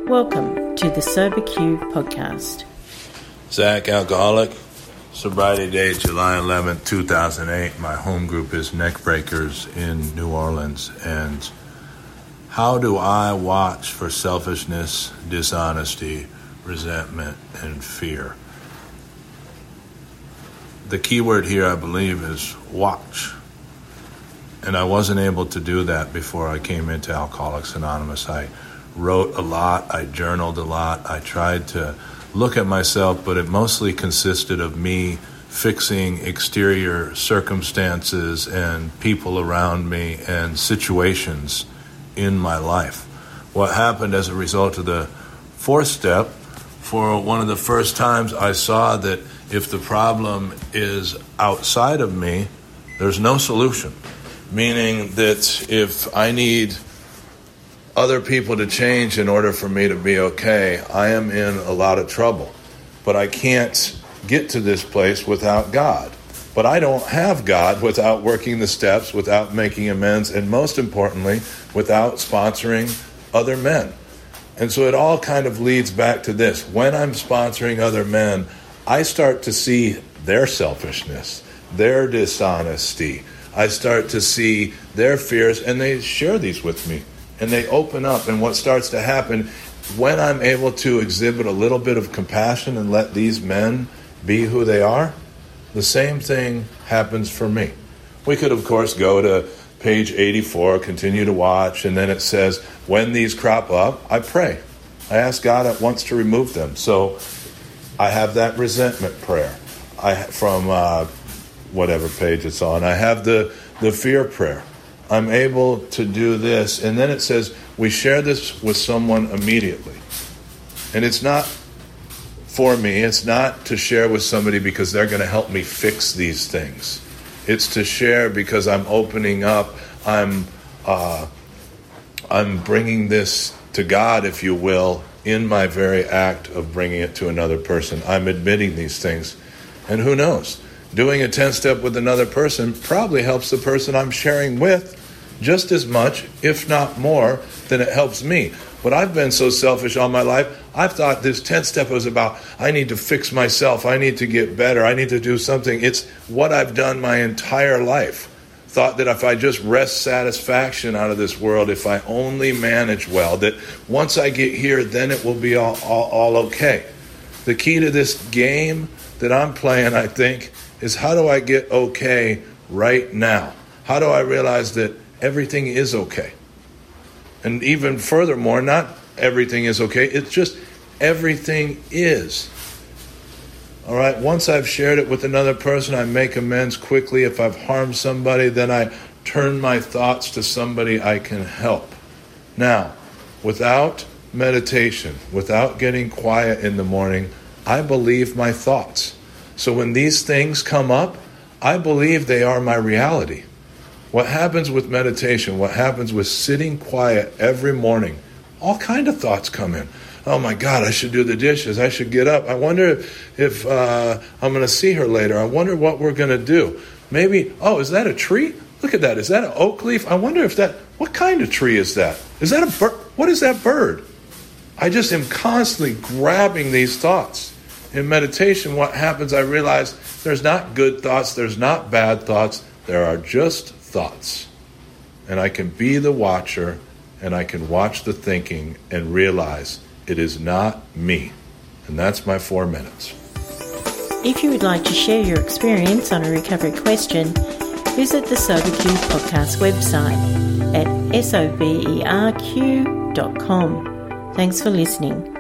Welcome to the Sober Q podcast. Zach, alcoholic, sobriety date July 11th, 2008. My home group is Neckbreakers in New Orleans. And how do I watch for selfishness, dishonesty, resentment, and fear? The key word here, I believe, is watch. And I wasn't able to do that before I came into Alcoholics Anonymous. I wrote a lot, I journaled a lot, I tried to look at myself, but it mostly consisted of me fixing exterior circumstances and people around me and situations in my life. What happened as a result of the fourth step, for one of the first times I saw that if the problem is outside of me, there's no solution. Meaning that if I need other people to change in order for me to be okay, I am in a lot of trouble. But I can't get to this place without God. But I don't have God without working the steps, without making amends, and most importantly, without sponsoring other men. And so it all kind of leads back to this. When I'm sponsoring other men, I start to see their selfishness, their dishonesty. I start to see their fears, and they share these with me. And they open up, and what starts to happen, when I'm able to exhibit a little bit of compassion and let these men be who they are, the same thing happens for me. We could, of course, go to page 84, continue to watch, and then it says, when these crop up, I pray. I ask God at once to remove them. So I have that resentment prayer from whatever page it's on. I have the fear prayer. I'm able to do this. And then it says, we share this with someone immediately. And it's not for me. It's not to share with somebody because they're going to help me fix these things. It's to share because I'm opening up. I'm bringing this to God, if you will, in my very act of bringing it to another person. I'm admitting these things. And who knows? Doing a 10-step with another person probably helps the person I'm sharing with just as much, if not more, than it helps me. But I've been so selfish all my life, I've thought this 10th step was about, I need to fix myself, I need to get better, I need to do something. It's what I've done my entire life. Thought that if I just wrest satisfaction out of this world, if I only manage well, that once I get here, then it will be all okay. The key to this game that I'm playing, I think, is how do I get okay right now? How do I realize that everything is okay? And even furthermore, not everything is okay. It's just everything is. All right, once I've shared it with another person, I make amends quickly. If I've harmed somebody, then I turn my thoughts to somebody I can help. Now, without meditation, without getting quiet in the morning, I believe my thoughts. So when these things come up, I believe they are my reality. What happens with meditation, what happens with sitting quiet every morning, all kind of thoughts come in. Oh my God, I should do the dishes. I should get up. I wonder if I'm going to see her later. I wonder what we're going to do. Maybe, is that a tree? Look at that. Is that an oak leaf? I wonder what kind of tree is that? Is that a bird? What is that bird? I just am constantly grabbing these thoughts. In meditation, what happens, I realize there's not good thoughts, there's not bad thoughts, there are just thoughts. And I can be the watcher, and I can watch the thinking and realize it is not me. And that's my 4 minutes. If you would like to share your experience on a recovery question, visit the Sober Q podcast website at soberq.com. Thanks for listening.